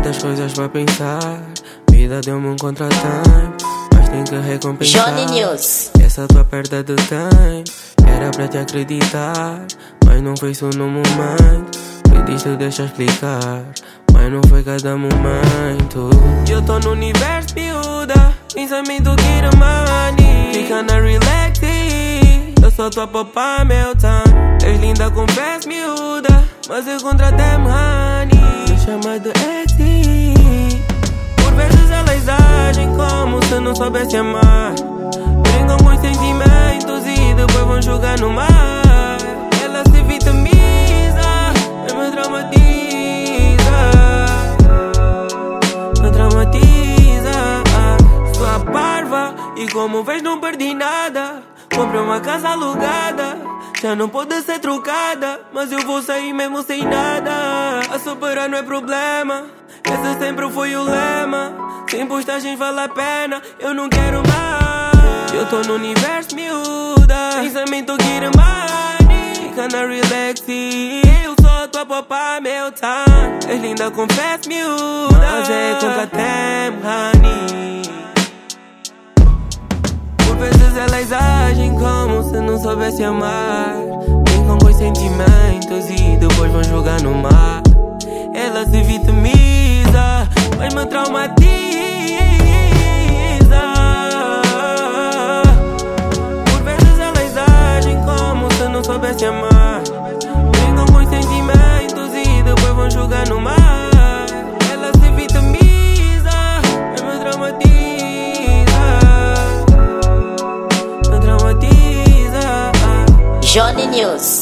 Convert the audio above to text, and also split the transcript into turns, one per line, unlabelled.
tantas coisas pra pensar. Vida deu-me um contratempo, mas tem que recompensar.
Johnny News.
Essa tua perda de tempo era pra te acreditar, mas não foi só no momento. Pediste, deixa explicar, mas não foi cada momento. Eu tô no universo, miúda, pensamento que era money. Fica na relax, eu só tô a poupar meu time. És linda, confesso, miúda, mas eu contratei-me, honey. Me chama de ex. Por vezes elas agem como se não soubesse amar. Brincam com os sentimentos e depois vão jogar no mar. Ela se vitimiza, mas me traumatiza. Me traumatiza. Sou a parva e como vês não perdi nada. Comprei uma casa alugada, já não pode ser trocada, mas eu vou sair mesmo sem nada. A superar não é problema, esse sempre foi o lema. Sem postagens vale a pena, eu não quero mais. Eu tô no universo, miúda, pensamento get money. Fica na relax, eu só tô a poupar meu time. És linda, confesso, miúda, mas é contratempo, honey. Por vezes elas agem como se não soubesse amar. Brincam com os sentimentos e depois vão jogar no mar. Ela se vitimiza, mas me traumatiza. Por vezes elas agem como se não soubesse amar. Brincam com os sentimentos e depois vão jogar no mar. Ela se vitimiza, mas me traumatiza.
Johnny News.